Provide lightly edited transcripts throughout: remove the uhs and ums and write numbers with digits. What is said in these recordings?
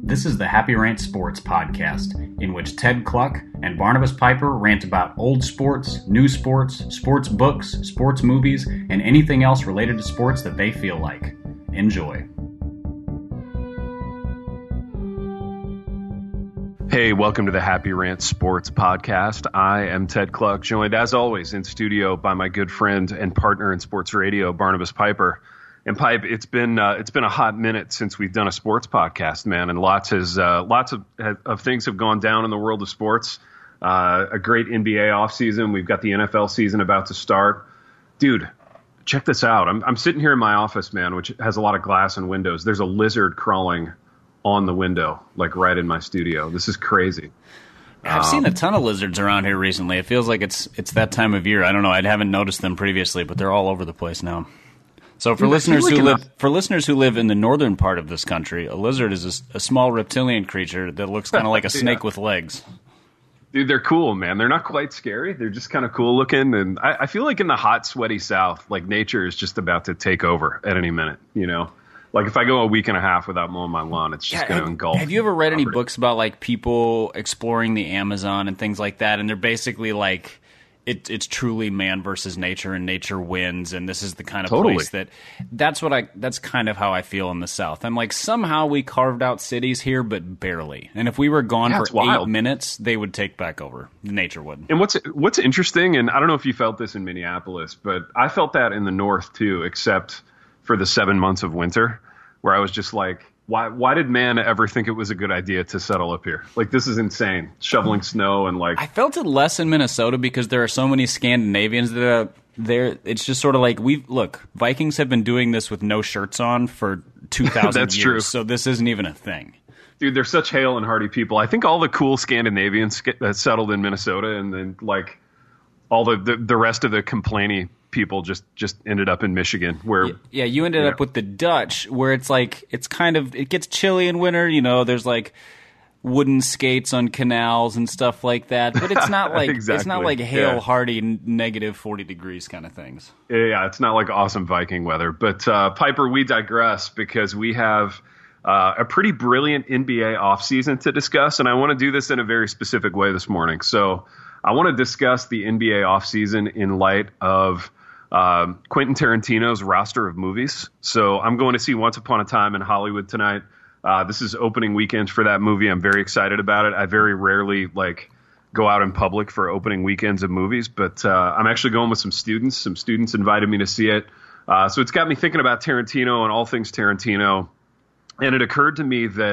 This is the Happy Rant Sports podcast, in which Ted Cluck and Barnabas Piper rant about old sports, new sports, sports books, sports movies, and anything else related to sports that they feel like. Enjoy. Hey, welcome to the Happy Rant Sports podcast. I am Ted Cluck, joined as always in studio by my good friend and partner in sports radio, Barnabas Piper. And Pipe, it's been a hot minute since we've done a sports podcast, man, and lots of things have gone down in the world of sports. A great NBA offseason. We've got the NFL season about to start. Dude, check this out. I'm sitting here in my office, man, which has a lot of glass and windows. There's a lizard crawling on the window, like right in my studio. This is crazy. I've seen a ton of lizards around here recently. It feels like it's that time of year. I don't know. I haven't noticed them previously, but they're all over the place now. So for listeners who live in the northern part of this country, a lizard is a small reptilian creature that looks kind of like a snake with legs. Dude, they're cool, man. They're not quite scary. They're just kind of cool looking. And I feel like in the hot, sweaty South, like nature is just about to take over at any minute, you know? Like if I go a week and a half without mowing my lawn, it's just going to engulf. Have you ever read any books about like people exploring the Amazon and things like that? And they're basically like, it's truly man versus nature, and nature wins. And this is the kind of place that's kind of how I feel in the South. I'm like, somehow we carved out cities here, but barely. And if we were gone for 8 minutes, they would take back over. Nature would. And what's interesting, and I don't know if you felt this in Minneapolis, but I felt that in the North too, except for the 7 months of winter, where I was just like, why did man ever think it was a good idea to settle up here? Like, this is insane. Shoveling snow and like... I felt it less in Minnesota because there are so many Scandinavians that are there. It's just sort of like, Vikings have been doing this with no shirts on for 2,000 That's years. true. So this isn't even a thing. Dude, they're such hale and hearty people. I think all the cool Scandinavians that settled in Minnesota, and then like all the rest of the complaining people just ended up in Michigan, where you ended up with the Dutch, where it's like it gets chilly in winter, you know, there's like wooden skates on canals and stuff like that, but it's not like exactly. It's not like hail hardy negative 40 degrees kind of things. Yeah, it's not like awesome Viking weather. But Piper, we digress because we have a pretty brilliant NBA offseason to discuss, and I want to do this in a very specific way this morning. So I want to discuss the NBA offseason in light of Quentin Tarantino's roster of movies. So I'm going to see Once Upon a Time in Hollywood tonight. This is opening weekend for that movie. I'm very excited about it. I very rarely go out in public for opening weekends of movies, but I'm actually going with some students. Some students invited me to see it. So it's got me thinking about Tarantino and all things Tarantino. And it occurred to me that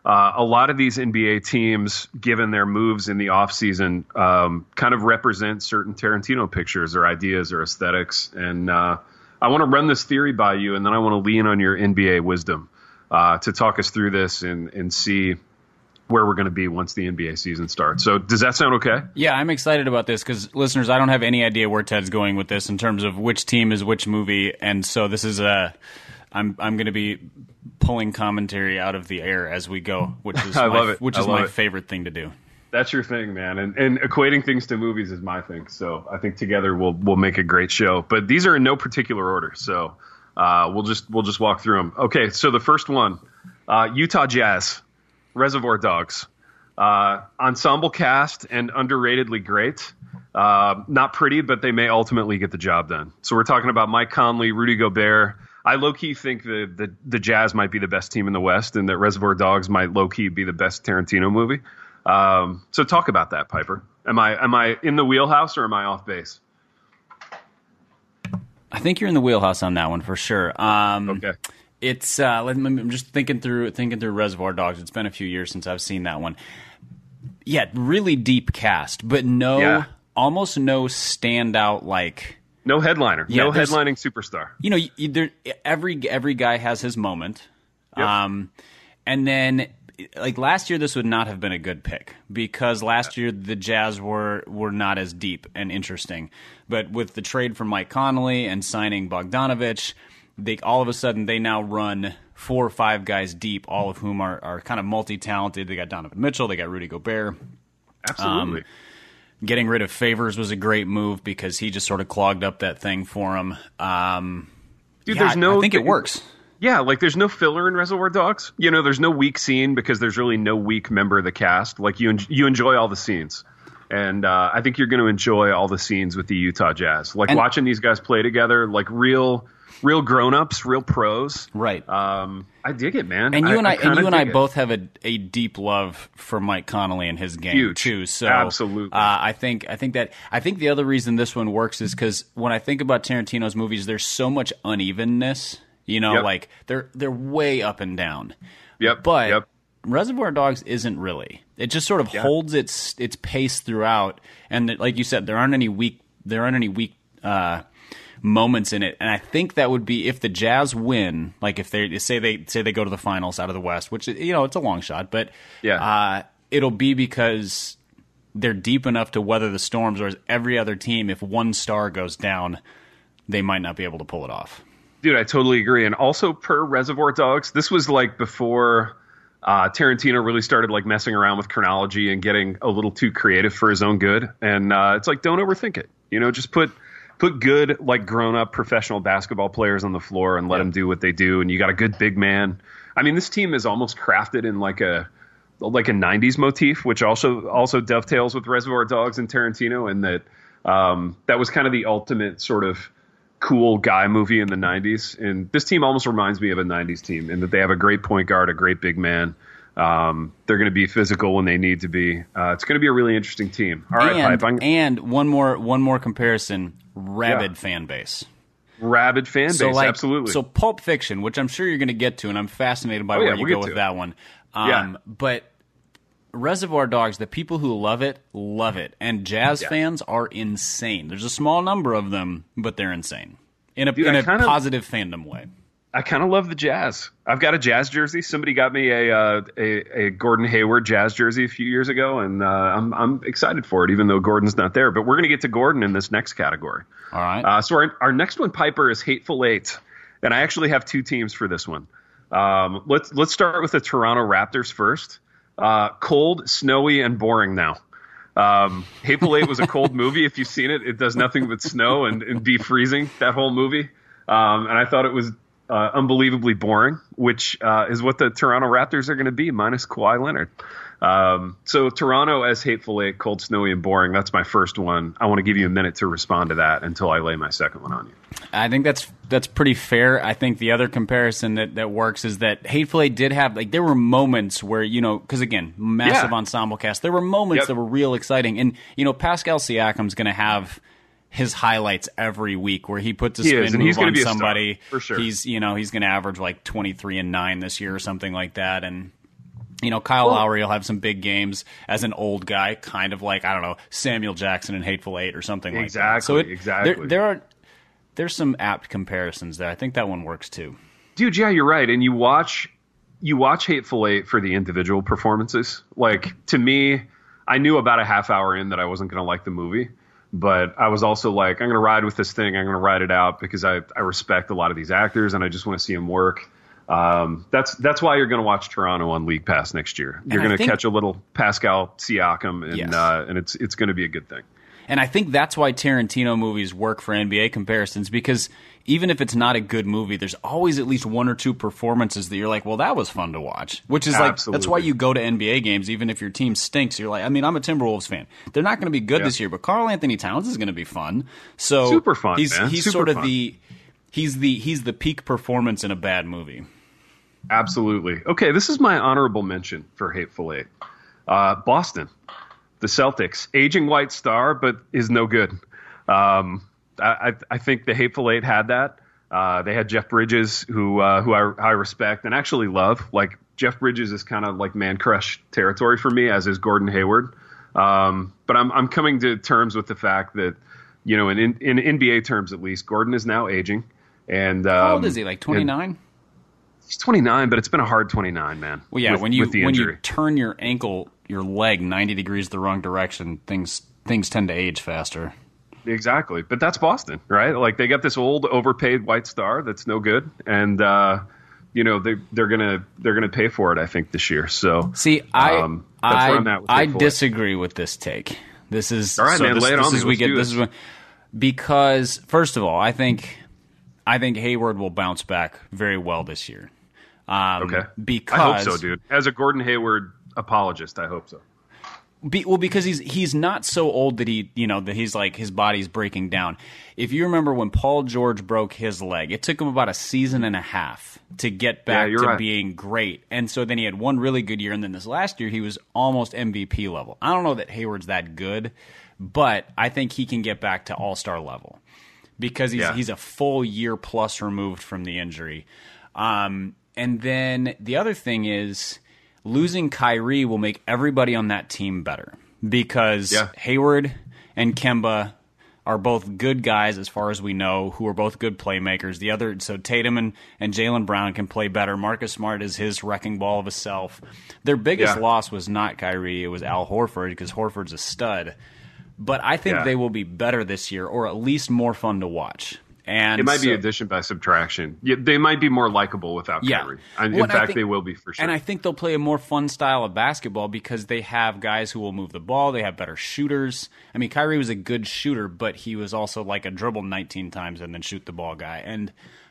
a lot of these NBA teams, given their moves in the offseason, kind of represent certain Tarantino pictures or ideas or aesthetics. And I want to run this theory by you, and then I want to lean on your NBA wisdom to talk us through this and see where we're going to be once the NBA season starts. So does that sound okay? Yeah, I'm excited about this because, listeners, I don't have any idea where Ted's going with this in terms of which team is which movie. And so this is I'm going to be pulling commentary out of the air as we go, which is my favorite thing to do. That's your thing, man. And equating things to movies is my thing. So I think together we'll make a great show. But these are in no particular order, so we'll just walk through them. Okay, so the first one, Utah Jazz, Reservoir Dogs, ensemble cast and underratedly great. Not pretty, but they may ultimately get the job done. So we're talking about Mike Conley, Rudy Gobert. I low-key think the Jazz might be the best team in the West, and that Reservoir Dogs might low-key be the best Tarantino movie. So talk about that, Piper. Am I in the wheelhouse or am I off base? I think you're in the wheelhouse on that one for sure. Okay. It's I'm just thinking through Reservoir Dogs. It's been a few years since I've seen that one. Yeah, really deep cast, but almost no standout like. No headliner, no headlining superstar. You know, every guy has his moment. Yep. And then, like last year, this would not have been a good pick because last year the Jazz were not as deep and interesting. But with the trade for Mike Conley and signing Bogdanovich, all of a sudden they now run 4 or 5 guys deep, all of whom are kind of multi-talented. They got Donovan Mitchell, they got Rudy Gobert. Absolutely. Getting rid of Favors was a great move because he just sort of clogged up that thing for him. Dude, I think it works. Yeah, like there's no filler in Reservoir Dogs. You know, there's no weak scene because there's really no weak member of the cast. Like you enjoy all the scenes. And I think you're going to enjoy all the scenes with the Utah Jazz. Like watching these guys play together, like real grown-ups, real pros. Right. I dig it, man. And you and I both have a deep love for Mike Conley and his game too. So absolutely. I think the other reason this one works is because when I think about Tarantino's movies, there's so much unevenness. You know, like they're way up and down. Yep. But Reservoir Dogs isn't really. It just sort of holds its pace throughout, and like you said, there aren't any weak moments in it. And I think that would be if the Jazz win, like if they say they go to the finals out of the West, which it's a long shot, but it'll be because they're deep enough to weather the storms. Whereas every other team, if one star goes down, they might not be able to pull it off. Dude, I totally agree. And also per Reservoir Dogs, this was like before Tarantino really started like messing around with chronology and getting a little too creative for his own good. And it's like, don't overthink it. You know, just put good, like grown up professional basketball players on the floor and let them do what they do. And you got a good big man. I mean, this team is almost crafted in like a 90s motif, which also dovetails with Reservoir Dogs and Tarantino. And that was kind of the ultimate sort of cool guy movie in the 90s. And this team almost reminds me of a 90s team in that they have a great point guard, a great big man. They're going to be physical when they need to be. It's going to be a really interesting team. All right, Pipe. And one more comparison, rabid fan base. Rabid fan base, absolutely. So Pulp Fiction, which I'm sure you're going to get to, and I'm fascinated by where you go with that one. But Reservoir Dogs, the people who love it, and Jazz fans are insane. There's a small number of them, but they're insane in a positive fandom way. I kind of love the Jazz. I've got a Jazz jersey. Somebody got me a Gordon Hayward Jazz jersey a few years ago, and I'm excited for it, even though Gordon's not there. But we're going to get to Gordon in this next category. All right. So our next one, Piper, is Hateful Eight, and I actually have two teams for this one. Let's start with the Toronto Raptors first. Cold, snowy, and boring now. Hateful Eight was a cold movie. If you've seen it, it does nothing but snow and be freezing, that whole movie. And I thought it was unbelievably boring, which is what the Toronto Raptors are going to be, minus Kawhi Leonard. So Toronto as Hateful Eight, cold, snowy, and boring. That's my first one. I want to give you a minute to respond to that until I lay my second one on you. I think that's pretty fair. I think the other comparison that works is that Hateful Eight did have, like, there were moments where, you know, because again, massive ensemble cast, there were moments that were real exciting. And, you know, Pascal Siakam's going to have his highlights every week where he puts a spin move on somebody. For sure. He's going to average like 23-9 this year or something like that. And, you know, Kyle Lowry will have some big games as an old guy, kind of like, I don't know, Samuel Jackson in Hateful Eight or something like that. So exactly. There's some apt comparisons there. I think that one works too. Dude, yeah, you're right. And you watch Hateful Eight for the individual performances. Like, to me, I knew about a half hour in that I wasn't going to like the movie. But I was also like, I'm going to ride with this thing. I'm going to ride it out because I respect a lot of these actors and I just want to see them work. That's why you're going to watch Toronto on League Pass next year. You're going to catch a little Pascal Siakam, and it's going to be a good thing. And I think that's why Tarantino movies work for NBA comparisons, because even if it's not a good movie, there's always at least one or two performances that you're like, well, that was fun to watch. Which is like, that's why you go to NBA games, even if your team stinks. You're like, I mean, I'm a Timberwolves fan. They're not going to be good this year, but Karl Anthony Towns is going to be fun. So super fun, he's man. He's sort of he's the peak performance in a bad movie. Absolutely. Okay, this is my honorable mention for Hateful Eight. Boston. The Celtics, aging white star, but is no good. I think the Hateful Eight had that. They had Jeff Bridges, who I respect and actually love. Like, Jeff Bridges is kind of like man crush territory for me, as is Gordon Hayward. But I'm coming to terms with the fact that, you know, in NBA terms at least, Gordon is now aging. And how old is he? Like 29? He's 29, but it's been a hard 29, man. Well, yeah, when you turn your leg 90 degrees the wrong direction, things tend to age faster. Exactly. But that's Boston, right? Like, they got this old overpaid white star that's no good, and you know, they're gonna pay for it, I think, this year. So see, I disagree with this take. This is all right, man. Lay it on me. Because first of all, I think I think Hayward will bounce back very well this year. Okay. Because I hope so, dude. As a Gordon Hayward apologist, I hope so. Because he's not so old that that he's like his body's breaking down. If you remember when Paul George broke his leg, it took him about a season and a half to get back to being great. And so then he had one really good year, and then this last year he was almost MVP level. I don't know that Hayward's that good, but I think he can get back to all-star level because he's a full year plus removed from the injury. And then the other thing is, losing Kyrie will make everybody on that team better because Hayward and Kemba are both good guys as far as we know, who are both good playmakers. So Tatum and Jaylen Brown can play better. Marcus Smart is his wrecking ball of a self. Their biggest loss was not Kyrie, it was Al Horford because Horford's a stud. But I think they will be better this year, or at least more fun to watch. And it might be addition by subtraction. Yeah, they might be more likable without Kyrie. In fact, they will be for sure. And I think they'll play a more fun style of basketball because they have guys who will move the ball. They have better shooters. I mean, Kyrie was a good shooter, but he was also like a dribble 19 times and then shoot the ball guy. And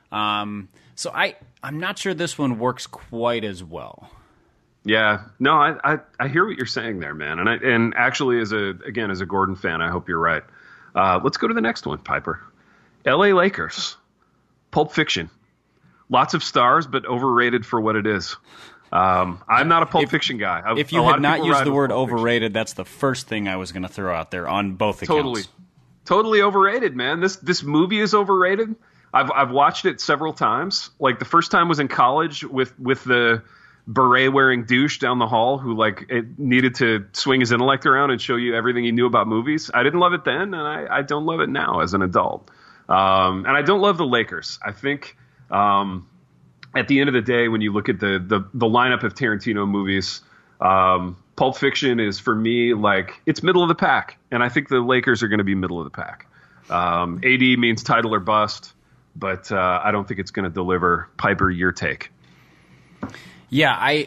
so I'm not sure this one works quite as well. Yeah, no, I hear what you're saying there, man. And actually, as a Gordon fan, I hope you're right. Let's go to the next one, Piper. LA Lakers, Pulp Fiction. Lots of stars, but overrated for what it is. I'm not a Pulp Fiction guy. If you had not used the word overrated, that's the first thing I was going to throw out there on both accounts. Totally overrated, man. This movie is overrated. I've watched it several times. Like the first time was in college with the beret-wearing douche down the hall who needed to swing his intellect around and show you everything he knew about movies. I didn't love it then, and I don't love it now as an adult. And I don't love the Lakers. I think at the end of the day, when you look at the lineup of Tarantino movies, Pulp Fiction is, for me, it's middle of the pack. And I think the Lakers are going to be middle of the pack. AD means title or bust, but I don't think it's going to deliver. Piper, your take. Yeah,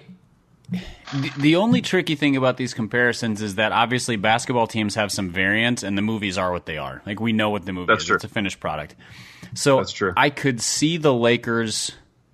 the only tricky thing about these comparisons is that obviously basketball teams have some variance and the movies are what they are. Like, we know what the movie is. True. It's a finished product. So that's true. I could see the Lakers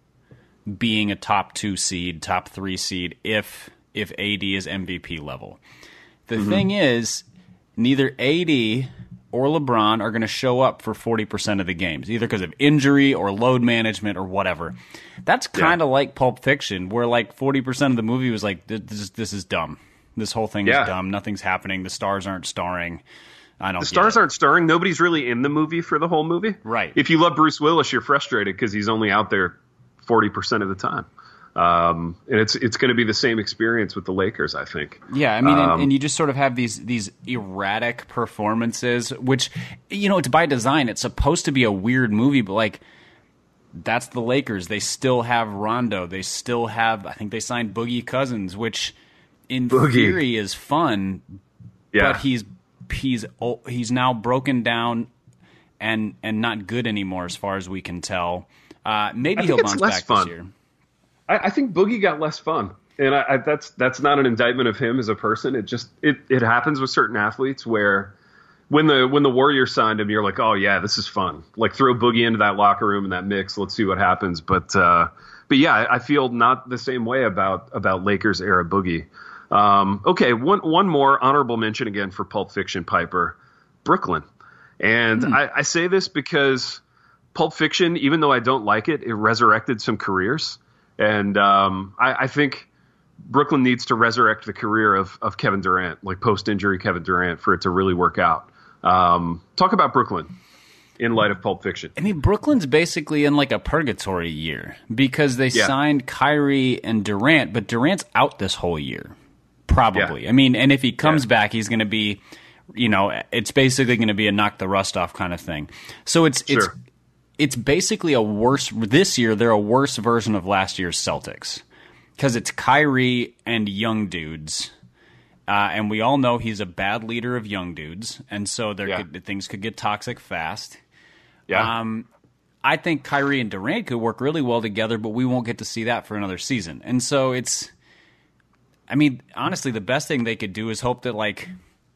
being a top 2 seed, top 3 seed if AD is MVP level. The thing is, neither AD or LeBron are going to show up for 40% of the games, either because of injury or load management or whatever. That's kind of like Pulp Fiction, where 40% of the movie was like, this is dumb. This whole thing is dumb. Nothing's happening. The stars aren't starring. The stars aren't starring. Nobody's really in the movie for the whole movie. Right. If you love Bruce Willis, you're frustrated because he's only out there 40% of the time. And it's going to be the same experience with the Lakers, I think. Yeah, I mean, and you just sort of have these erratic performances, which, it's by design. It's supposed to be a weird movie, but that's the Lakers. They still have Rondo. They still have, I think they signed Boogie Cousins, which in theory is fun. Yeah. But he's now broken down and not good anymore as far as we can tell. Maybe he'll bounce back this year. I think Boogie got less fun, and that's not an indictment of him as a person. It happens with certain athletes where when the Warriors signed him, you're like, oh yeah, this is fun. Throw Boogie into that locker room and that mix. Let's see what happens. But yeah, I feel not the same way about Lakers era Boogie. Okay, one more honorable mention again for Pulp Fiction, Piper, Brooklyn, and I say this because Pulp Fiction, even though I don't like it, it resurrected some careers. And I think Brooklyn needs to resurrect the career of Kevin Durant, post-injury Kevin Durant, for it to really work out. Talk about Brooklyn in light of Pulp Fiction. I mean, Brooklyn's basically in a purgatory year because they signed Kyrie and Durant, but Durant's out this whole year, probably. Yeah. I mean, and if he comes back, he's going to be, it's basically going to be a knock the rust off kind of thing. So it's basically this year, they're a worse version of last year's Celtics because it's Kyrie and young dudes. And we all know he's a bad leader of young dudes. And so things could get toxic fast. Yeah. I think Kyrie and Durant could work really well together, but we won't get to see that for another season. And so honestly, the best thing they could do is hope that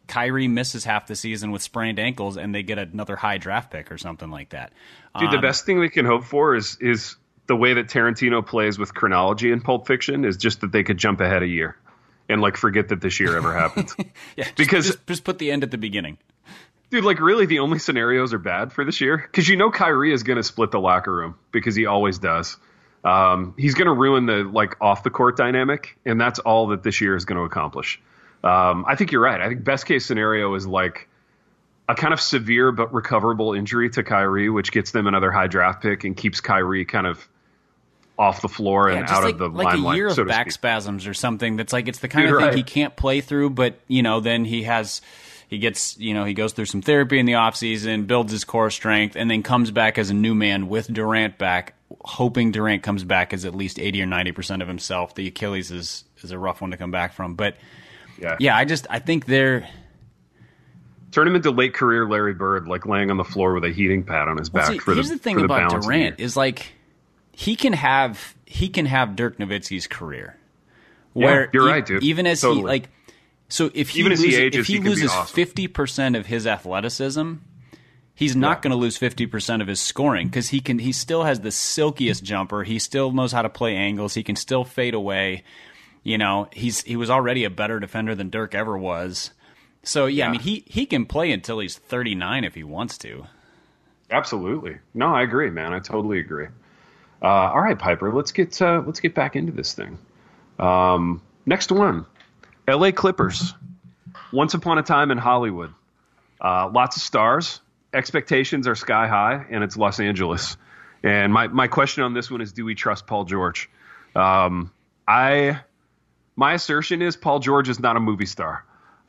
Kyrie misses half the season with sprained ankles and they get another high draft pick or something like that. Dude, the best thing we can hope for is the way that Tarantino plays with chronology in Pulp Fiction is just that they could jump ahead a year and like forget that this year ever happened. Yeah, just put the end at the beginning. Dude, like really the only scenarios are bad for this year because Kyrie is going to split the locker room because he always does. He's going to ruin the like off the court dynamic, and that's all that this year is going to accomplish. I think you're right. I think best case scenario is like a kind of severe but recoverable injury to Kyrie, which gets them another high draft pick and keeps Kyrie kind of off the floor and out of the limelight. Like a year of back spasms or something. That's like it's the kind of thing he can't play through, but then he goes through some therapy in the offseason, builds his core strength, and then comes back as a new man with Durant back, hoping Durant comes back as at least 80 or 90% of himself. The Achilles is a rough one to come back from. But I think they're turn him into late career Larry Bird, like laying on the floor with a heating pad on his back. Here's the thing about Durant is like he can have Dirk Nowitzki's career. Where you're right, dude. Even as totally. if he loses 50% of his athleticism, he's not going to lose 50% of his scoring because he still has the silkiest jumper. He still knows how to play angles. He can still fade away. He was already a better defender than Dirk ever was. So I mean he can play until he's 39 if he wants to. Absolutely. No, I agree, man. I totally agree. All right, Piper, let's get back into this thing. Next one. LA Clippers. Once upon a time in Hollywood. Lots of stars. Expectations are sky high, and it's Los Angeles. And my question on this one is, do we trust Paul George? My assertion is Paul George is not a movie star.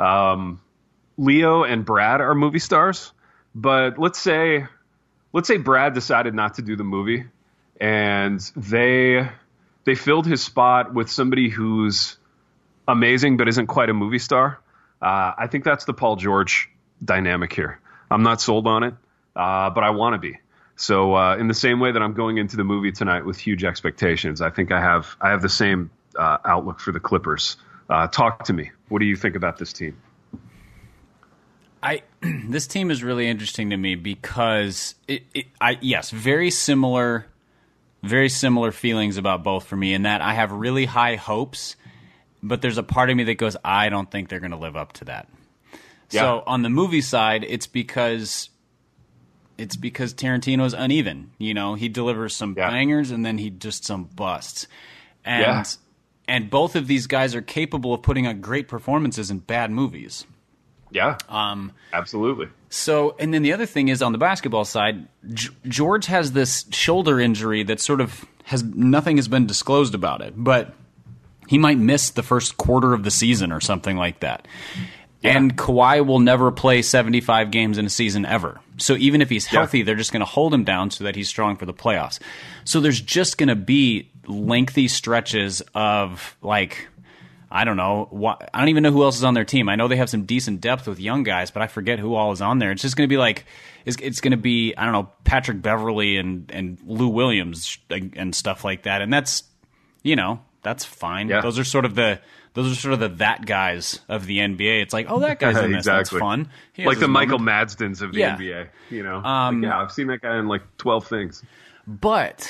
Leo and Brad are movie stars, but let's say Brad decided not to do the movie, and they filled his spot with somebody who's amazing but isn't quite a movie star. I think that's the Paul George dynamic here. I'm not sold on it, but I want to be. So in the same way that I'm going into the movie tonight with huge expectations, I think I have the same outlook for the Clippers. Talk to me. What do you think about this team? This team is really interesting to me because very similar feelings about both for me in that I have really high hopes, but there's a part of me that goes, I don't think they're going to live up to that. Yeah. So on the movie side, it's because Tarantino's uneven. He delivers some bangers and then he just some busts. And both of these guys are capable of putting on great performances in bad movies. Yeah, absolutely. So, and then the other thing is on the basketball side, George has this shoulder injury that sort of nothing has been disclosed about it, but he might miss the first quarter of the season or something like that. Yeah. And Kawhi will never play 75 games in a season ever. So even if he's healthy, they're just going to hold him down so that he's strong for the playoffs. So there's just going to be lengthy stretches of like, I don't know. I don't even know who else is on their team. I know they have some decent depth with young guys, but I forget who all is on there. It's just going to be like, it's going to be, I don't know, Patrick Beverly and Lou Williams and stuff like that. And that's, that's fine. Yeah. Those are sort of the that guys of the NBA. It's like, oh, that guy's in this. That's fun. Like the Michael Madsdens of the NBA. I've seen that guy in like 12 things. But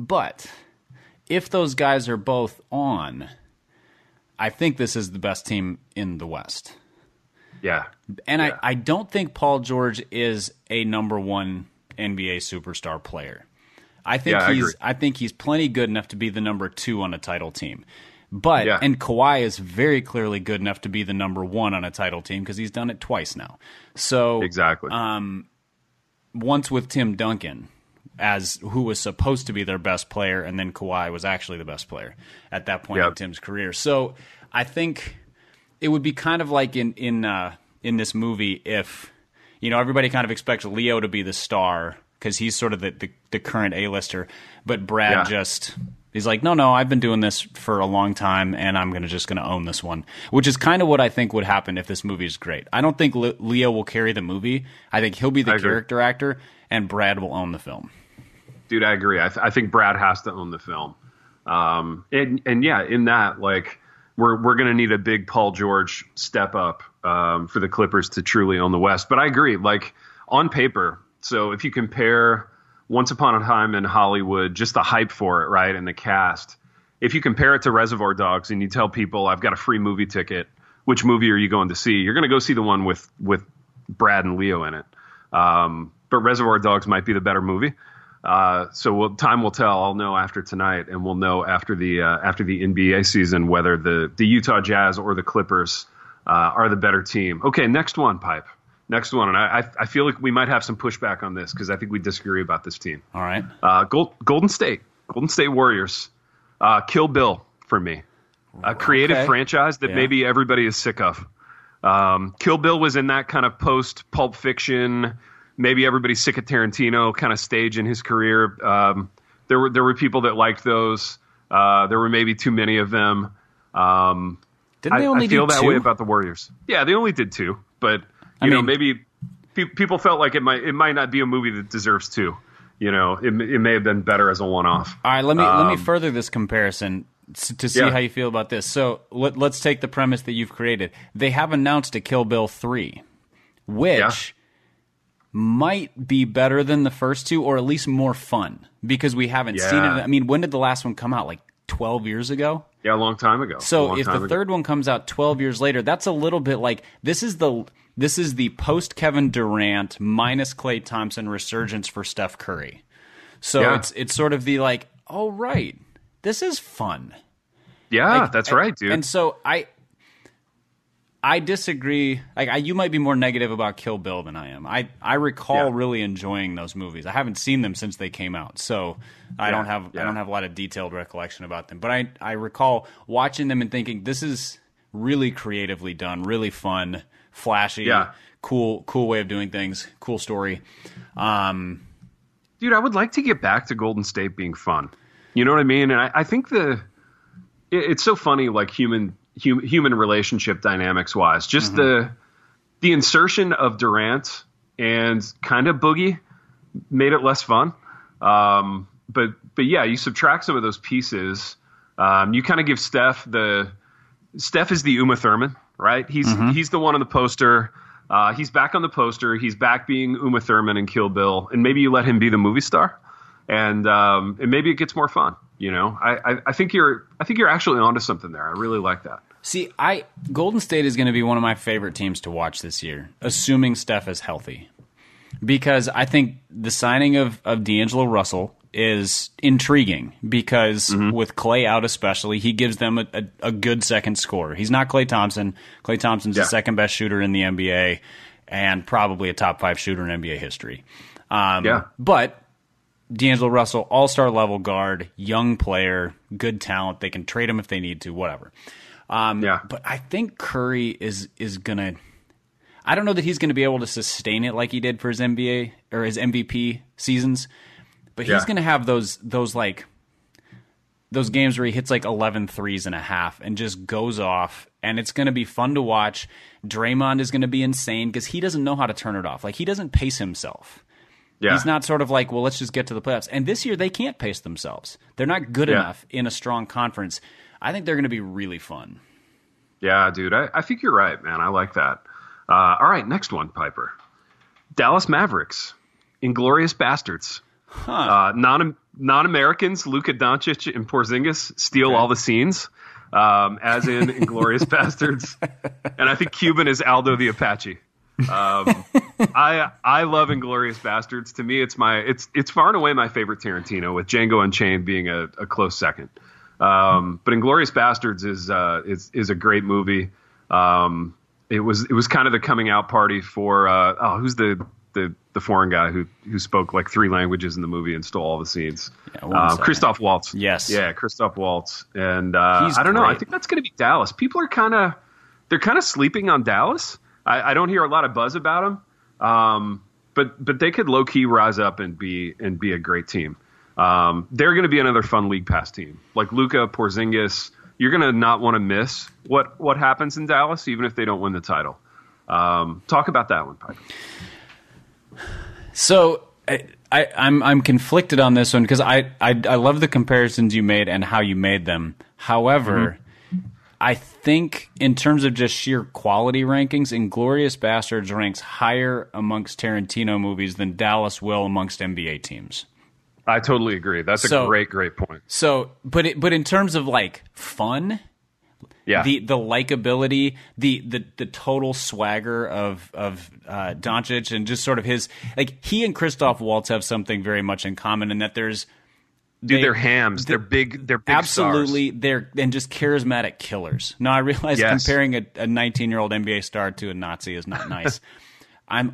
if those guys are both on, I think this is the best team in the West. Yeah. And I don't think Paul George is a number one NBA superstar player. I think he's plenty good enough to be the number 2 on a title team. But and Kawhi is very clearly good enough to be the number 1 on a title team because he's done it twice now. So exactly. Once with Tim Duncan, who was supposed to be their best player, and then Kawhi was actually the best player at that point in Tim's career. So I think it would be kind of like in this movie if everybody kind of expects Leo to be the star because he's sort of the current A-lister, but Brad he's like, no, I've been doing this for a long time, and I'm just going to own this one, which is kind of what I think would happen if this movie is great. I don't think Leo will carry the movie. I think he'll be the character actor, and Brad will own the film. Dude, I agree. I think Brad has to own the film. In that, like, we're going to need a big Paul George step up for the Clippers to truly own the West. But I agree, like on paper. So if you compare Once Upon a Time in Hollywood, just the hype for it, right, and the cast. If you compare it to Reservoir Dogs and you tell people I've got a free movie ticket, which movie are you going to see? You're going to go see the one with Brad and Leo in it. But Reservoir Dogs might be the better movie. So time will tell. I'll know after tonight, and we'll know after the NBA season whether the Utah Jazz or the Clippers are the better team. Okay, next one, Pipe. Next one, and I feel like we might have some pushback on this because I think we disagree about this team. All right. Golden State Warriors. Kill Bill for me. A creative franchise that maybe everybody is sick of. Kill Bill was in that kind of post Pulp Fiction, maybe everybody's sick of Tarantino kind of stage in his career. There were people that liked those. There were maybe too many of them. Didn't they only I feel do that two? way about the Warriors. Yeah, they only did 2, but you know, maybe people felt like it might not be a movie that deserves 2. You know, it may have been better as a one-off. All right, let me further this comparison to see how you feel about this. So let's take the premise that you've created. They have announced a Kill Bill 3, which might be better than the first 2, or at least more fun, because we haven't seen it. I mean, when did the last one come out? Like 12 years ago? Yeah, a long time ago. So if the third one comes out 12 years later, that's a little bit like this is the post Kevin Durant minus Klay Thompson resurgence for Steph Curry. So it's sort of the like, oh right, this is fun. Yeah, that's right, dude. And so I disagree. Like you might be more negative about Kill Bill than I am. I recall really enjoying those movies. I haven't seen them since they came out, so I don't have a lot of detailed recollection about them. But I recall watching them and thinking this is really creatively done, really fun, flashy, cool way of doing things, cool story. Dude, I would like to get back to Golden State being fun. You know what I mean? And I think it's so funny, like human relationship dynamics wise, just the insertion of Durant and kind of Boogie made it less fun. But yeah, you subtract some of those pieces. You kind of give Steph is the Uma Thurman, right? He's the one on the poster. He's back on the poster. He's back being Uma Thurman in Kill Bill, and maybe you let him be the movie star, and maybe it gets more fun. You know, I think you're actually onto something there. I really like that. See, Golden State is going to be one of my favorite teams to watch this year, assuming Steph is healthy, because I think the signing of D'Angelo Russell is intriguing because with Klay out especially, he gives them a good second scorer. He's not Klay Thompson. Klay Thompson's the second best shooter in the NBA and probably a top 5 shooter in NBA history. But D'Angelo Russell, all-star level guard, young player, good talent. They can trade him if they need to, whatever. But I think Curry is going to – I don't know that he's going to be able to sustain it like he did for his NBA or his MVP seasons. But he's going to have those games where he hits like 11 threes and a half and just goes off, and it's going to be fun to watch. Draymond is going to be insane because he doesn't know how to turn it off. Like, he doesn't pace himself. Yeah. He's not sort of like, well, let's just get to the playoffs. And this year they can't pace themselves. They're not good enough in a strong conference. I think they're going to be really fun. Yeah, dude, I think you're right, man. I like that. All right, next one, Piper. Dallas Mavericks, Inglourious Bastards. Non-Americans, Luka Doncic and Porzingis steal all the scenes, as in Inglourious Bastards. And I think Cuban is Aldo the Apache. I love Inglourious Bastards. To me, it's far and away my favorite Tarantino, with Django Unchained being a close second. But Inglourious Bastards is a great movie. It was kind of the coming out party for who's the foreign guy who spoke like 3 languages in the movie and stole all the scenes. Christoph Waltz. Yes. Yeah, Christoph Waltz. And I don't know. I think that's going to be Dallas. People are kind of sleeping on Dallas. I don't hear a lot of buzz about them. But they could low key rise up and be a great team. They're going to be another fun league pass team. Like Luka, Porzingis, you're going to not want to miss what happens in Dallas, even if they don't win the title. Talk about that one, Piper. So I'm conflicted on this one because I love the comparisons you made and how you made them. However, I think in terms of just sheer quality rankings, Inglourious Basterds ranks higher amongst Tarantino movies than Dallas will amongst NBA teams. I totally agree. That's a great point. So, but in terms of like fun, the likability, the total swagger of Doncic, and just sort of his, like, he and Christoph Waltz have something very much in common in that they're hams. They're big absolutely stars. They're and just charismatic killers. Now, I realize comparing a 19-year-old NBA star to a Nazi is not nice. I'm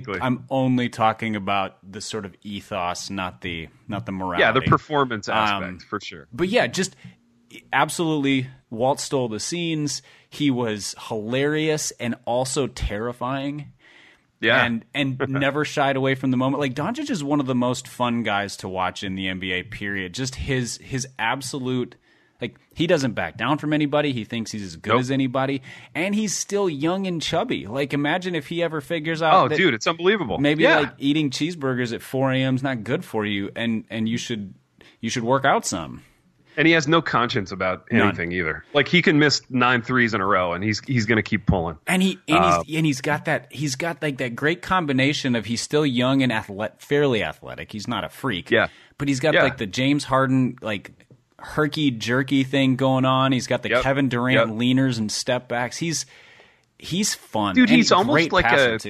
only talking about the sort of ethos, not the morality. Yeah, the performance aspect for sure. But yeah, just absolutely, Walt stole the scenes. He was hilarious and also terrifying. Yeah, and never shied away from the moment. Like, Doncic is one of the most fun guys to watch in the NBA. Period. Just his absolute. Like, he doesn't back down from anybody. He thinks he's as good as anybody. And he's still young and chubby. Like, imagine if he ever figures out dude, it's unbelievable. Maybe, like, eating cheeseburgers at 4 a.m. is not good for you, and you should work out some. And he has no conscience about anything either. Like, he can miss 9 threes in a row, and he's going to keep pulling. And he's got like that great combination of he's still young and fairly athletic. He's not a freak. Yeah. But he's got like the James Harden, like, herky jerky thing going on. He's got the Kevin Durant leaners and step backs. He's fun. Dude, he's almost like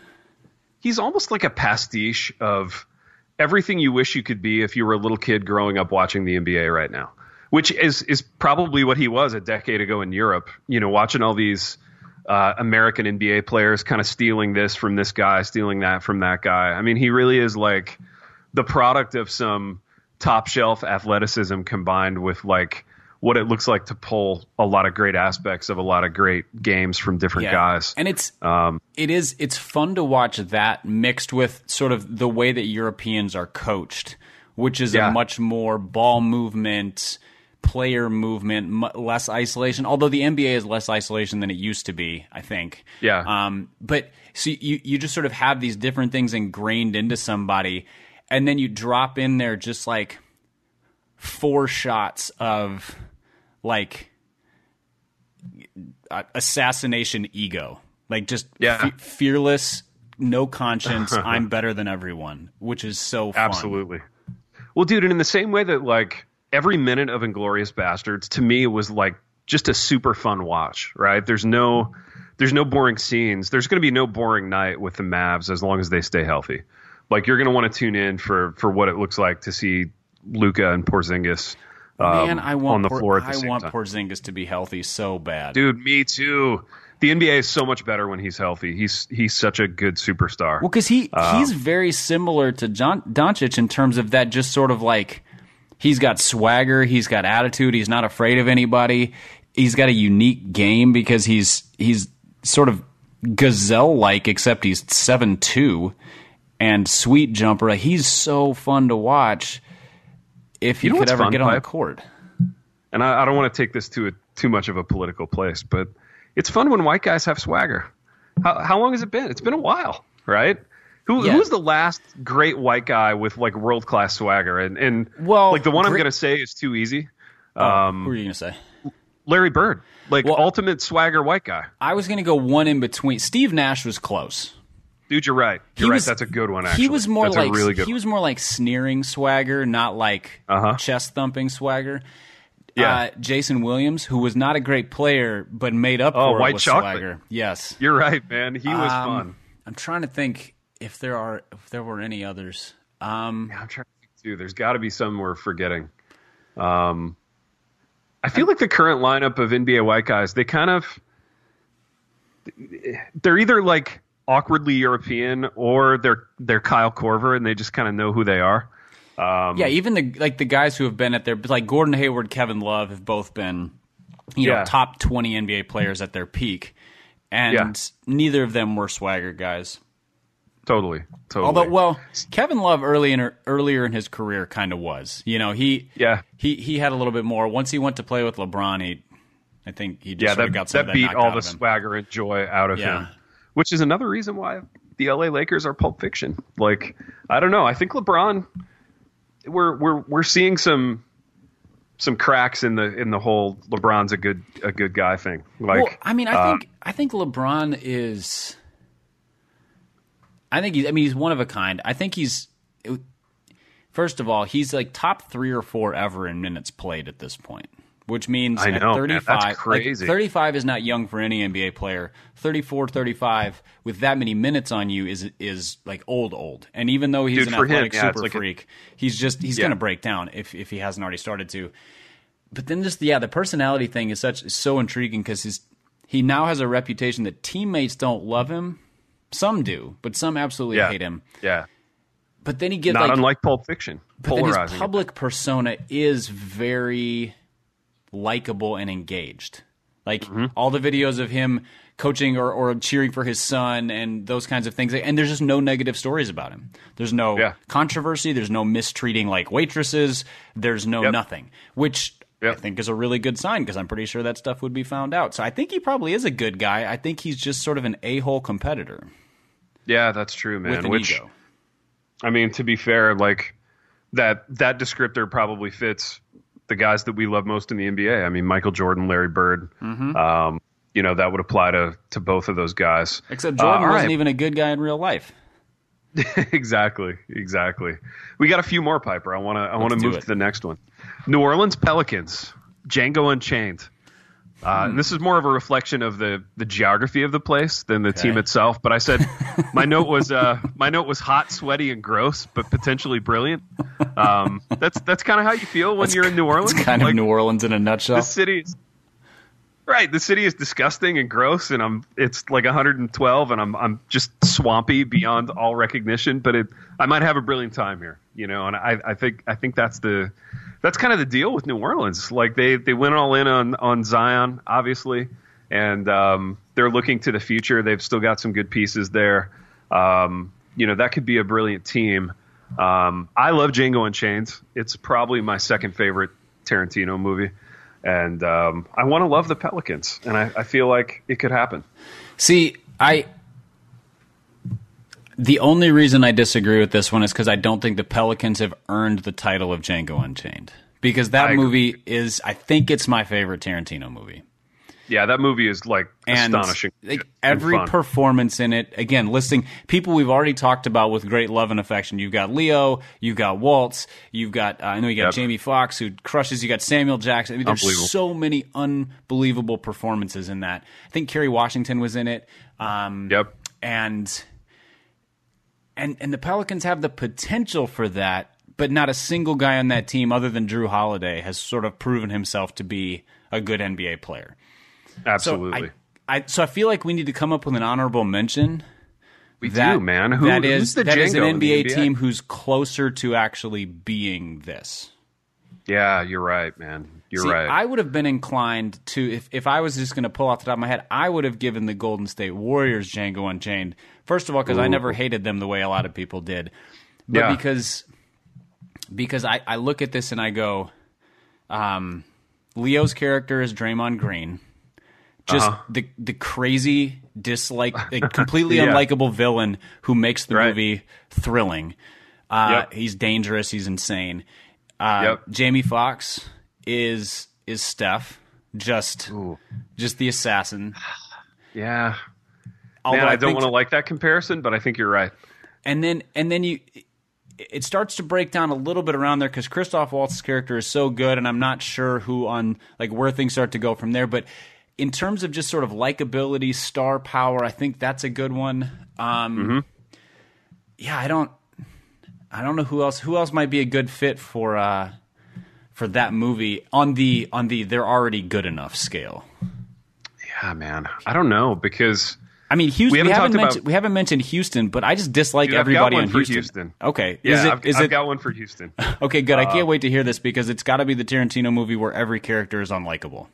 he's almost like a pastiche of everything you wish you could be if you were a little kid growing up watching the NBA right now, which is probably what he was a decade ago in Europe, you know, watching all these American NBA players kind of stealing this from this guy, stealing that from that guy. I mean, he really is like the product of some top shelf athleticism combined with like what it looks like to pull a lot of great aspects of a lot of great games from different guys. And it's fun to watch that mixed with sort of the way that Europeans are coached, which is a much more ball movement, player movement, less isolation. Although the NBA is less isolation than it used to be, I think. Yeah. But so you just sort of have these different things ingrained into somebody. And then you drop in there just like 4 shots of like assassination ego, like just fearless, no conscience. I'm better than everyone, which is so fun. Absolutely. Well, dude, and in the same way that like every minute of Inglourious Basterds to me was like just a super fun watch, right? There's no boring scenes. There's going to be no boring night with the Mavs as long as they stay healthy. Like, you're going to want to tune in for what it looks like to see Luka and Porzingis on the floor at the same time. I want Porzingis to be healthy so bad. Dude, me too. The NBA is so much better when he's healthy. He's such a good superstar. Well, because he's very similar to Doncic in terms of that, just sort of like he's got swagger, he's got attitude, he's not afraid of anybody. He's got a unique game because he's sort of gazelle-like, except he's 7'2", and sweet jumper. He's so fun to watch if he could ever get on the court. And I don't want to take this to too much of a political place, but it's fun when white guys have swagger. How long has it been? It's been a while, right? Who's the last great white guy with like world class swagger? And like the one I'm going to say is too easy. Who are you going to say? Larry Bird, ultimate swagger white guy. I was going to go one in between. Steve Nash was close. Dude, you're right. That's a good one. Actually, he was more That's like really good he was more like sneering swagger, not like chest thumping swagger. Yeah. Jason Williams, who was not a great player, but made up for it with swagger. Yes, you're right, man. He was fun. I'm trying to think if there were any others. I'm trying to think too. There's got to be some we're forgetting. I feel like the current lineup of NBA white guys, they're either like awkwardly European or they're Kyle Korver and they just kind of know who they are. Even the guys who have been at their, like Gordon Hayward, Kevin Love have both been, top 20 NBA players at their peak, and neither of them were swagger guys. Totally. Although, Kevin Love earlier in his career kind of was. He had a little bit more. Once he went to play with LeBron, I think he just sort of got some of that beat knocked all out the of him. swagger and joy out of him. Which is another reason why the LA Lakers are Pulp Fiction. Like, I don't know. I think LeBron, we're seeing some some cracks in the whole LeBron's a good guy thing. Like, well, I mean, I think LeBron is. He's one of a kind. I think he's. First of all, he's like top 3 or 4 ever in minutes played at this point, which means I know, 35, man, that's crazy. 35 is not young for any NBA player. 34, 35 with that many minutes on you is like old. And even though he's an athletic super freak, he's going to break down if he hasn't already started to. But then just the personality thing is so intriguing because he now has a reputation that teammates don't love him. Some do, but some absolutely hate him. Yeah. But then he gets not unlike Pulp Fiction. But then his public persona is very likable and engaged. Like all the videos of him coaching or cheering for his son and those kinds of things. And there's just no negative stories about him. There's no controversy. There's no mistreating like waitresses. There's no nothing, which I think is a really good sign because I'm pretty sure that stuff would be found out. So I think he probably is a good guy. I think he's just sort of an a-hole competitor. Yeah, that's true, man. With an ego. I mean, to be fair, like that descriptor probably fits the guys that we love most in the NBA. I mean, Michael Jordan, Larry Bird. That would apply to both of those guys. Except Jordan wasn't even a good guy in real life. Exactly. We got a few more, Piper. I want to move to the next one. New Orleans Pelicans, Django Unchained. And this is more of a reflection of the geography of the place than the team itself. But I said my note was hot, sweaty, and gross, but potentially brilliant. That's kind of how you feel when you're in New Orleans. It's kind of New Orleans in a nutshell. The city is disgusting and gross, and it's like 112, and I'm just swampy beyond all recognition. But I might have a brilliant time here, And I think that's kind of the deal with New Orleans. Like they went all in on Zion, obviously, and they're looking to the future. They've still got some good pieces there. That could be a brilliant team. I love Django Unchained. It's probably my second favorite Tarantino movie. And I want to love the Pelicans, and I feel like it could happen. See, the only reason I disagree with this one is because I don't think the Pelicans have earned the title of Django Unchained. Because that movie is, I think it's my favorite Tarantino movie. Yeah, that movie is astonishing. Like every performance in it, again, listing people we've already talked about with great love and affection. You've got Leo, you've got Waltz, you've got Jamie Foxx who crushes. You got Samuel Jackson. I mean, there's so many unbelievable performances in that. I think Kerry Washington was in it. And the Pelicans have the potential for that, but not a single guy on that team other than Drew Holiday has sort of proven himself to be a good NBA player. Absolutely. So I feel like we need to come up with an honorable mention. We do, man. That is an NBA team who's closer to actually being this. Yeah, you're right, man. You're right. I would have been inclined to, if I was just going to pull off the top of my head, I would have given the Golden State Warriors Django Unchained. First of all, because I never hated them the way a lot of people did. But because I look at this and I go, Leo's character is Draymond Green. Just the crazy, completely unlikable villain who makes the movie thrilling. He's dangerous. He's insane. Jamie Foxx is Steph, just the assassin. Yeah. Man, I don't want to like that comparison, but I think you're right. And then it starts to break down a little bit around there because Christoph Waltz's character is so good, and I'm not sure where things start to go from there, but. In terms of just sort of likability, star power, I think that's a good one. Yeah, I don't know who else. Who else might be a good fit for that movie on the they're already good enough scale? Yeah, man, I don't know because I mean Houston. We haven't mentioned Houston, but I just dislike everybody on Houston. Okay, yeah, I've got one for Houston. Okay, good. I can't wait to hear this because it's got to be the Tarantino movie where every character is unlikable.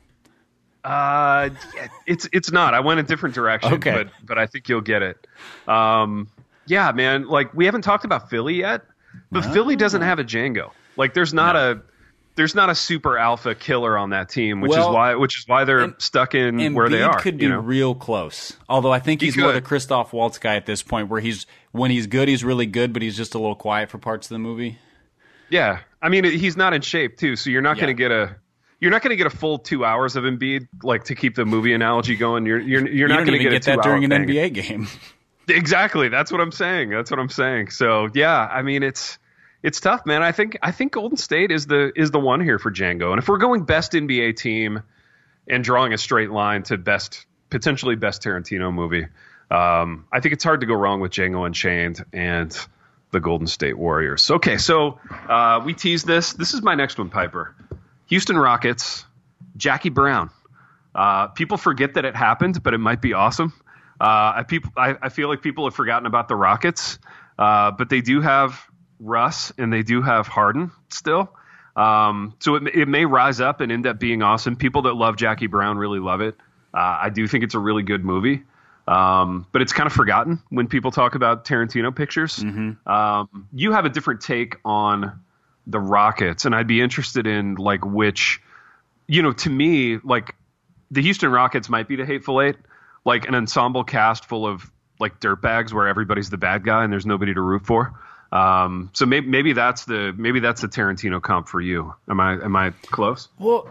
It's not. I went a different direction, but I think you'll get it. Yeah, man. Like we haven't talked about Philly yet, but Philly doesn't have a Django. Like there's not a super alpha killer on that team, which is why they're stuck in where they are. Could be real close. Although I think he's more the Christoph Waltz guy at this point, where when he's good, he's really good, but he's just a little quiet for parts of the movie. Yeah, I mean, he's not in shape too, so you're not going to get a full 2 hours of Embiid, like, to keep the movie analogy going. You're not going to get that during an NBA game. Exactly. That's what I'm saying. So yeah, I mean, it's tough, man. I think Golden State is the one here for Django. And if we're going best NBA team and drawing a straight line to potentially best Tarantino movie, I think it's hard to go wrong with Django Unchained and the Golden State Warriors. Okay, so we teased this. This is my next one, Piper. Houston Rockets, Jackie Brown. People forget that it happened, but it might be awesome. I feel like people have forgotten about the Rockets, but they do have Russ and they do have Harden still. So it may rise up and end up being awesome. People that love Jackie Brown really love it. I do think it's a really good movie. But it's kind of forgotten when people talk about Tarantino pictures. Mm-hmm. You have a different take on the Rockets, and I'd be interested in, like, which, to me, like, the Houston Rockets might be the Hateful Eight, like an ensemble cast full of, like, dirtbags where everybody's the bad guy and there's nobody to root for. So maybe that's the Tarantino comp for you. Am I close? Well,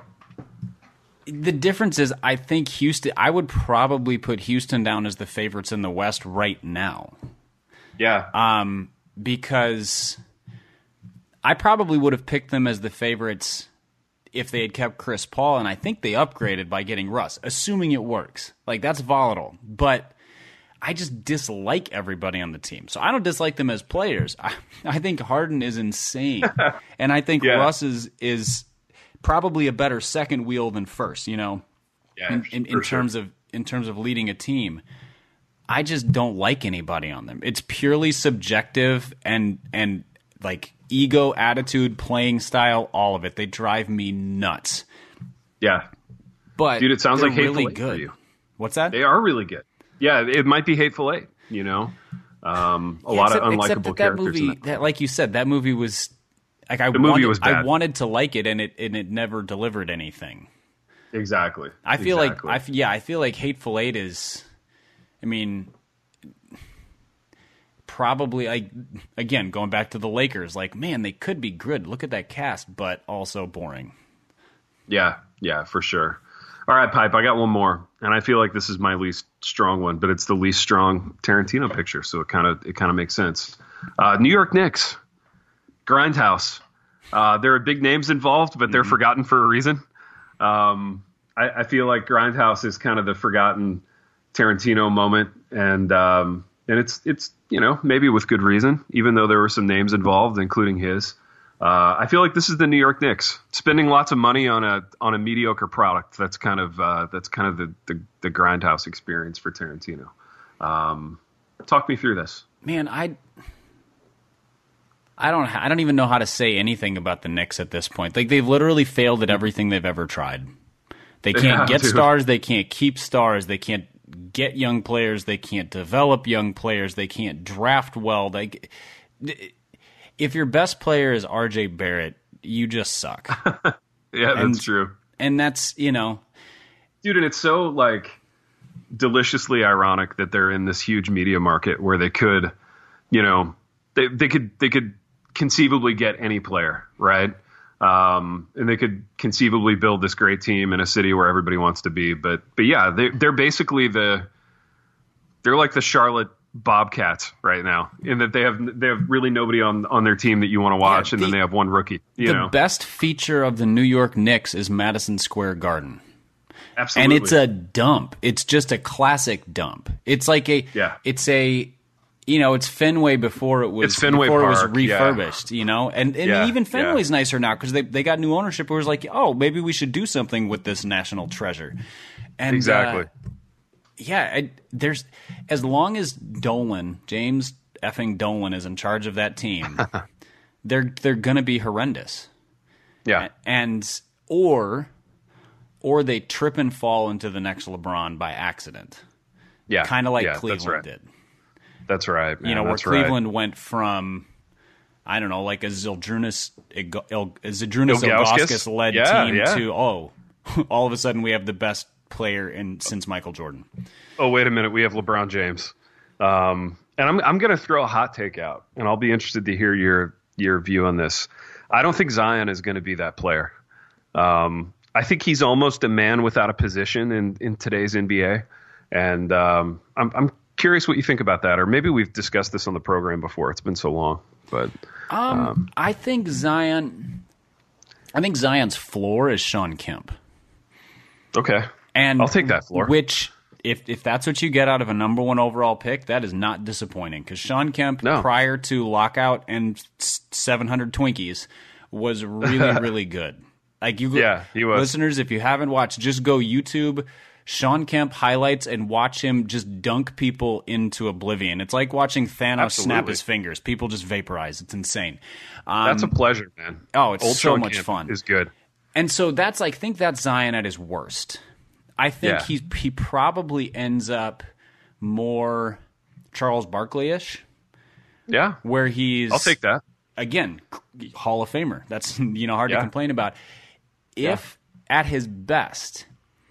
the difference is, I think I would probably put Houston down as the favorites in the West right now. Yeah. Because I probably would have picked them as the favorites if they had kept Chris Paul, and I think they upgraded by getting Russ, assuming it works. Like, that's volatile. But I just dislike everybody on the team. So I don't dislike them as players. I think Harden is insane. And I think Russ is probably a better second wheel than first, in terms of leading a team. I just don't like anybody on them. It's purely subjective and like ego, attitude, playing style, all of it. They drive me nuts. Yeah. But dude, it sounds like Hateful really Eight good. for you. What's that? They are really good. Yeah, it might be Hateful Eight, a lot of unlikable characters. Movie, that, like you said, that movie was like, I wanted to like it, and it never delivered anything. Exactly. I feel like Hateful Eight is, I mean, probably, like, again, going back to the Lakers, like, man, they could be good. Look at that cast, but also boring. Yeah, for sure. All right, Pipe, I got one more, and I feel like this is my least strong one, but it's the least strong Tarantino picture, so it kind of makes sense. New York Knicks, Grindhouse. There are big names involved, but they're forgotten for a reason. I feel like Grindhouse is kind of the forgotten Tarantino moment, and it's maybe with good reason, even though there were some names involved, including his. I feel like this is the New York Knicks spending lots of money on a mediocre product. That's kind of the Grindhouse experience for Tarantino. Talk me through this, man. I don't even know how to say anything about the Knicks at this point. Like, they've literally failed at everything they've ever tried. They can't get stars. They can't keep stars. They can't get young players. They can't develop young players. They can't draft well. If your best player is R.J. Barrett, you just suck. Yeah, that's true. And that's, dude, and it's so, like, deliciously ironic that they're in this huge media market where they could, they could conceivably get any player, right? And they could conceivably build this great team in a city where everybody wants to be. But yeah, they're basically they're like the Charlotte Bobcats right now, in that they have really nobody on their team that you want to watch, and then they have one rookie. The best feature of the New York Knicks is Madison Square Garden. Absolutely. And it's a dump. It's just a classic dump. It's like it's Fenway before it was refurbished, and even Fenway's nicer now because they got new ownership who was like, oh, maybe we should do something with this national treasure. And exactly. There's, as long as James effing Dolan is in charge of that team, they're gonna be horrendous. Yeah. Or they trip and fall into the next LeBron by accident. Yeah. Kind of like Cleveland did. That's right, man. Where Cleveland went from, I don't know, like a Zydrunas Ilgauskas-led team to, all of a sudden we have the best player since Michael Jordan. Oh, wait a minute. We have LeBron James. And I'm going to throw a hot take out, and I'll be interested to hear your view on this. I don't think Zion is going to be that player. I think he's almost a man without a position in today's NBA. And I'm curious what you think about that. Or maybe we've discussed this on the program before. It's been so long. But I think Zion's floor is Sean Kemp. Okay. And I'll take that floor. Which, if that's what you get out of a number one overall pick, that is not disappointing. Because Sean Kemp, prior to lockout and 700 Twinkies, was really, really good. Like he was. Listeners, if you haven't watched, just go YouTube Sean Kemp highlights and watch him just dunk people into oblivion. It's like watching Thanos snap his fingers. People just vaporize. It's insane. That's a pleasure, man. Oh, it's Old so Sean much Kemp fun. Is good. And so I think that's Zion at his worst. I think he probably ends up more Charles Barkley-ish. Yeah. Where he's... I'll take that. Again, Hall of Famer. That's hard to complain about. If at his best,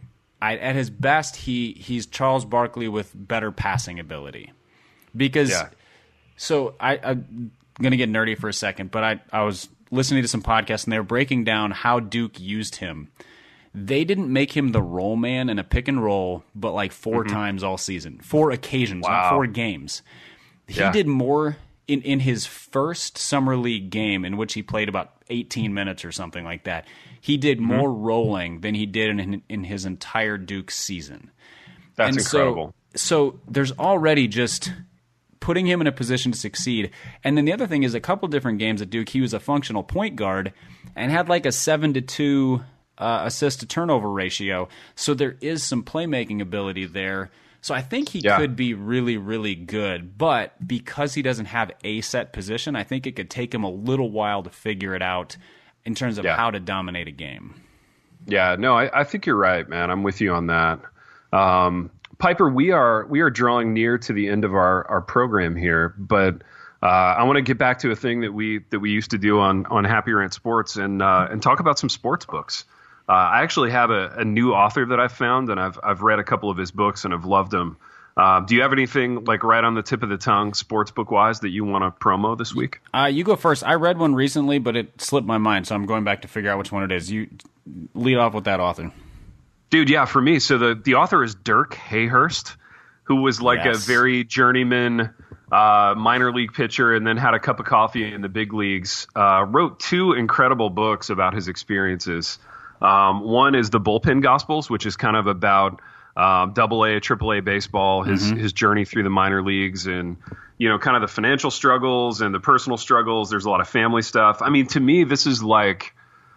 he's Charles Barkley with better passing ability. Because, so I'm going to get nerdy for a second, but I was listening to some podcasts and they were breaking down how Duke used him. They didn't make him the roll man in a pick and roll, but like 4 times all season. 4 occasions, not 4 games. He did more in his first summer league game, in which he played about 18 minutes or something like that. He did more rolling than he did in his entire Duke season. That's incredible. So there's already just putting him in a position to succeed. And then the other thing is, a couple different games at Duke, he was a functional point guard and had like a 7-to-2 assist to turnover ratio. So there is some playmaking ability there. So I think he could be really, really good. But because he doesn't have a set position, I think it could take him a little while to figure it out in terms of how to dominate a game. Yeah, no, I think you're right, man. I'm with you on that. Piper, we are drawing near to the end of our program here, but I want to get back to a thing that we used to do on Happy Rant Sports and talk about some sports books. I actually have a new author that I've found, and I've read a couple of his books and have loved them. Do you have anything like right on the tip of the tongue, sports book wise, that you want to promo this week? You go first. I read one recently, but it slipped my mind, so I'm going back to figure out which one it is. You lead off with that author. Dude, yeah, for me. So the author is Dirk Hayhurst, who was like a very journeyman minor league pitcher and then had a cup of coffee in the big leagues. Wrote 2 incredible books about his experiences. One is The Bullpen Gospels, which is kind of about AA, AAA baseball, his journey through the minor leagues and, kind of the financial struggles and the personal struggles. There's a lot of family stuff. I mean, to me, this is like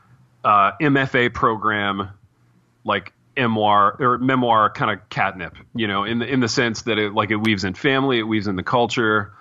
MFA program, like memoir kind of catnip, in the sense that it weaves in family, it weaves in the culture.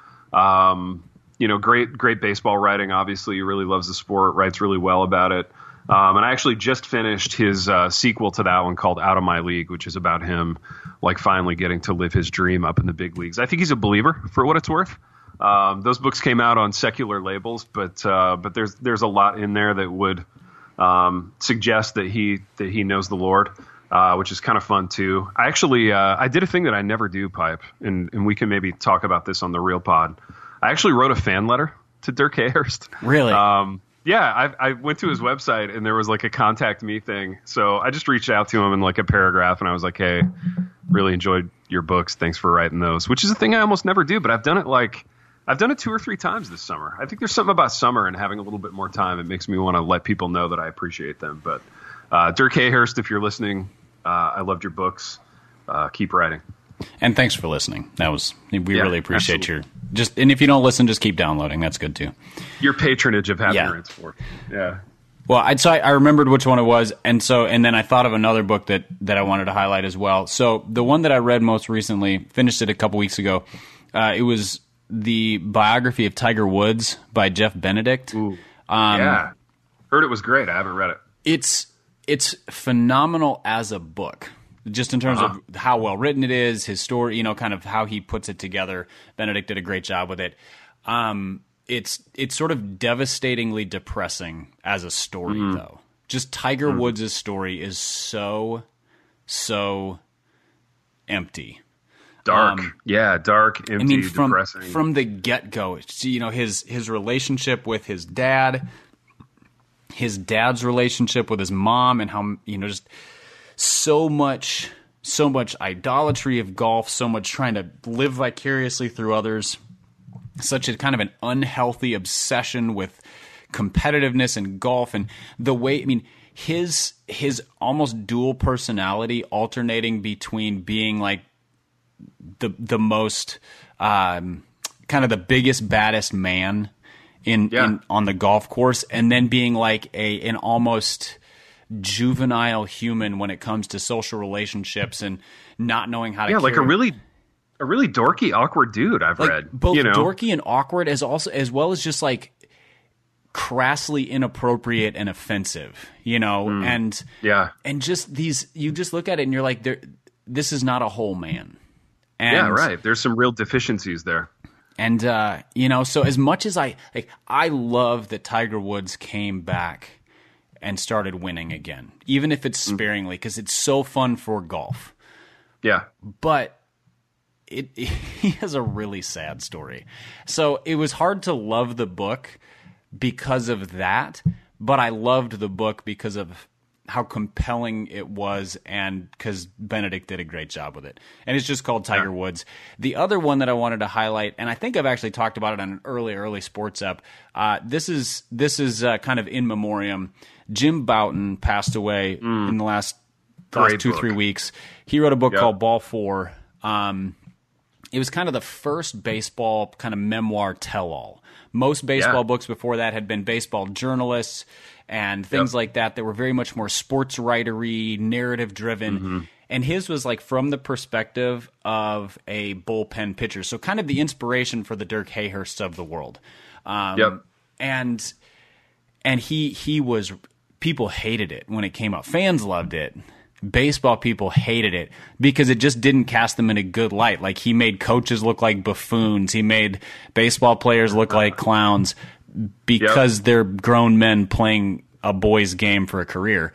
Great baseball writing. Obviously, he really loves the sport, writes really well about it. And I actually just finished his sequel to that one called Out of My League, which is about him finally getting to live his dream up in the big leagues. I think he's a believer, for what it's worth. Those books came out on secular labels, but there's a lot in there that would suggest that he knows the Lord, which is kind of fun too. I actually I did a thing that I never do, Pipe, and we can maybe talk about this on the Real Pod. I actually wrote a fan letter to Dirk Hayhurst. Really? Yeah, I went to his website and there was like a contact me thing. So I just reached out to him in like a paragraph and I was like, hey, really enjoyed your books. Thanks for writing those, which is a thing I almost never do, but I've done it 2 or 3 times this summer. I think there's something about summer and having a little bit more time. It makes me want to let people know that I appreciate them. But Dirk Hayhurst, if you're listening, I loved your books. Keep writing. And thanks for listening. We really appreciate and if you don't listen, just keep downloading. That's good too. Your patronage of Happy Rant Sport. Yeah. Well, I remembered which one it was, and then I thought of another book that I wanted to highlight as well. So the one that I read most recently, finished it a couple weeks ago. It was the biography of Tiger Woods by Jeff Benedict. Ooh. Heard it was great. I haven't read it. It's phenomenal as a book. Just in terms of how well written it is, his story, kind of how he puts it together. Benedict did a great job with it. It's sort of devastatingly depressing as a story, though. Just Tiger Woods' story is so empty. Dark. Dark, empty, depressing. From the get-go, his relationship with his dad, his dad's relationship with his mom, and how, just so much idolatry of golf, so much trying to live vicariously through others, such a kind of an unhealthy obsession with competitiveness in golf, and the way, his almost dual personality, alternating between being like the most kind of the biggest, baddest man in on the golf course, and then being like an almost juvenile human when it comes to social relationships and not knowing how to like a really dorky, awkward dude. I've read both dorky and awkward, as well as just like crassly inappropriate and offensive, and just these, you just look at it and you're like, this is not a whole man. And, There's some real deficiencies there. And, so as much as I love that Tiger Woods came back and started winning again, even if it's sparingly, because it's so fun for golf. Yeah. But he has a really sad story. So it was hard to love the book because of that, but I loved the book because of how compelling it was, and because Benedict did a great job with it. And it's just called Tiger Woods. The other one that I wanted to highlight, and I think I've actually talked about it on an early sports app. This is kind of in memoriam. Jim Bouton passed away in the last 2-3 weeks. He wrote a book called Ball 4. It was kind of the first baseball kind of memoir tell-all. Most baseball books before that had been baseball journalists and things like that were very much more sports writery, narrative driven. Mm-hmm. And his was like from the perspective of a bullpen pitcher. So kind of the inspiration for the Dirk Hayhursts of the world. And he was, people hated it when it came out. Fans loved it. Baseball people hated it because it just didn't cast them in a good light. Like, he made coaches look like buffoons. He made baseball players look like clowns because they're grown men playing a boy's game for a career.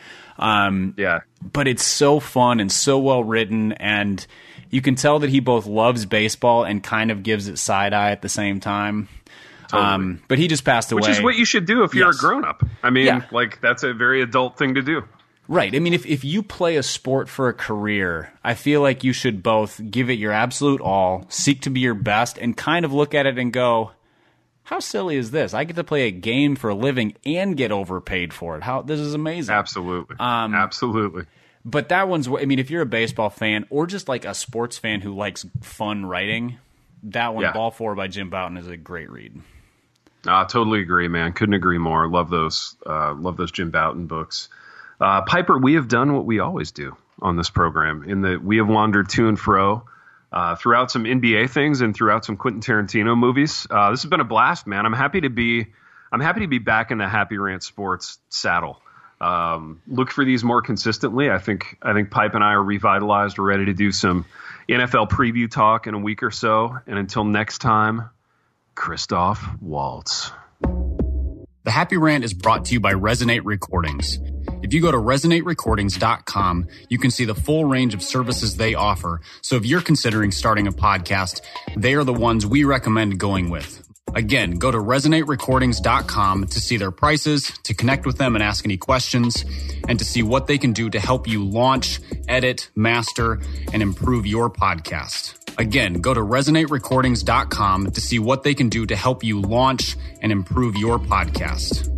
But it's so fun and so well written, and you can tell that he both loves baseball and kind of gives it side eye at the same time. Totally. But he just passed away. Which is what you should do if you're a grown up. I mean, like, that's a very adult thing to do. Right. I mean, if you play a sport for a career, I feel like you should both give it your absolute all, seek to be your best, and kind of look at it and go, how silly is this? I get to play a game for a living and get overpaid for it. This is amazing. Absolutely. Absolutely. But that one's, I mean, if you're a baseball fan or just like a sports fan who likes fun writing, that one, Ball 4 by Jim Bouton, is a great read. Totally agree, man. Couldn't agree more. Love those Jim Bouton books. Piper, we have done what we always do on this program, in that we have wandered to and fro throughout some NBA things and throughout some Quentin Tarantino movies. This has been a blast, man. I'm happy to be back in the Happy Rant Sports saddle. Look for these more consistently. I think Pipe and I are revitalized. We're ready to do some NFL preview talk in a week or so. And until next time, Christoph Waltz. The Happy Rant is brought to you by Resonate Recordings. If you go to resonaterecordings.com, you can see the full range of services they offer. So if you're considering starting a podcast, they are the ones we recommend going with. Again, go to resonaterecordings.com to see their prices, to connect with them and ask any questions, and to see what they can do to help you launch, edit, master, and improve your podcast. Again, go to resonaterecordings.com to see what they can do to help you launch and improve your podcast.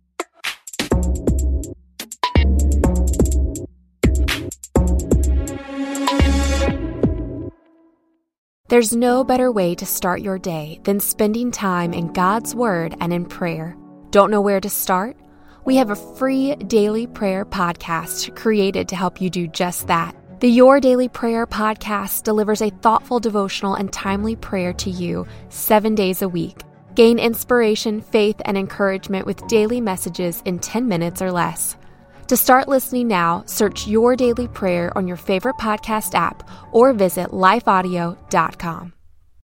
There's no better way to start your day than spending time in God's Word and in prayer. Don't know where to start? We have a free daily prayer podcast created to help you do just that. The Your Daily Prayer podcast delivers a thoughtful devotional and timely prayer to you 7 days a week. Gain inspiration, faith, and encouragement with daily messages in 10 minutes or less. To start listening now, search Your Daily Prayer on your favorite podcast app or visit lifeaudio.com.